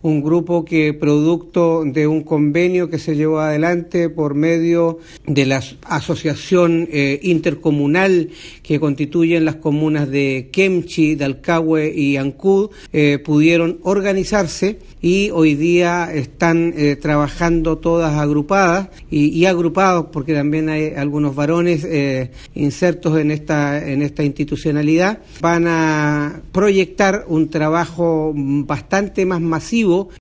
un grupo que, producto de un convenio que se llevó adelante por medio de la asociación intercomunal que constituyen las comunas de Kemchi, Dalcahue y Ancud, pudieron organizarse y hoy día están trabajando todas agrupadas y agrupados, porque también hay algunos varones insertos en esta institucionalidad. Van a proyectar un trabajo bastante más masivo